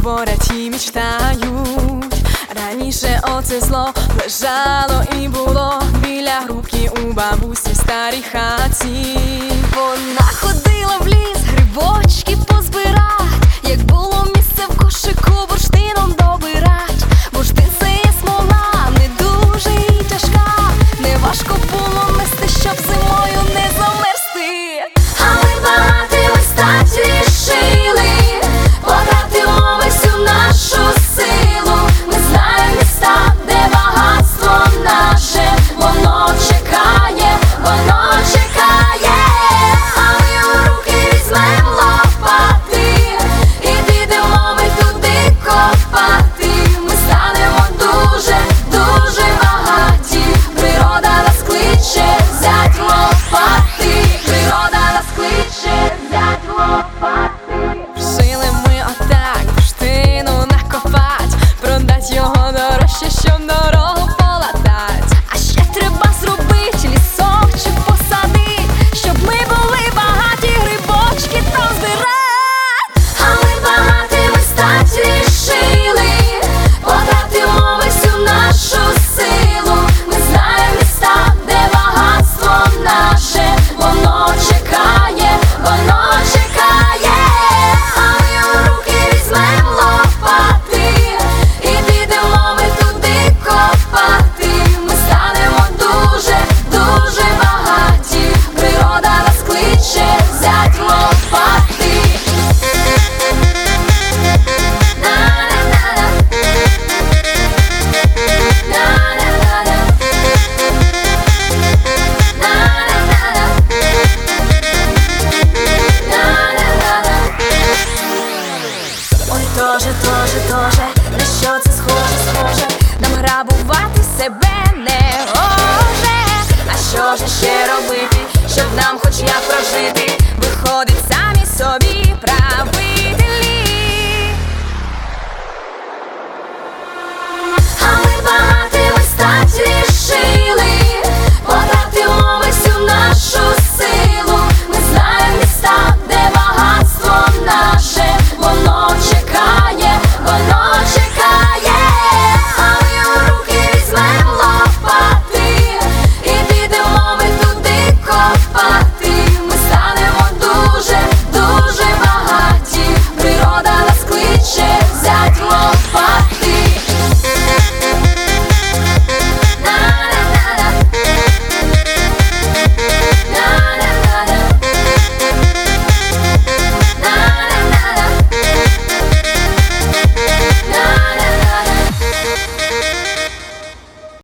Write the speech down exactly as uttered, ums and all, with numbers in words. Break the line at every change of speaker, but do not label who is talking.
говорять і мечтають. Раніше оце зло лежало і було біля грубки у бабусі в старій хаті.
Вона ходила в ліс грибочки позбирать, як було місце в кошику бурштином добирать. Бурштин це є смола, не дуже і тяжка, не важко було нести, щоб зимою не замерзти. А ми багатими стать рішили, потратимо всю нашу силу. Ми знаємо міста, де багатство наше, воно чекає, воно чекає. А ми у руки візьмем лопати і підемо ми туди копати. Ми станемо дуже, дуже багаті. Природа нас кличе, взять лопати. Природа нас кличе, взять лопати.
Жили ми отак, бурштину накопать, продать його дорожче, щоб дорогу полатать.
А ще треба зробить лісок чи посадить, щоб ми були багаті, грибочки там збирать. А ми багатими стать рішили, потратимо ми всю нашу силу. Ми знаємо міста, де багатство наше, воно чекає, воно чекає. А ми у руки візьмем лопати і підемо ми туди копати. Ми станемо дуже, дуже багаті. Природа нас кличе, взять лопати. На-на-на-на. На-на-на-на. На-на-на-на. На-на-на-на. Ой, тоже, тоже, тоже, на що це схоже, схоже, нам грабувати себе не може. А що ж ще робити, щоб нам хоч як прожити? Виходить самі собі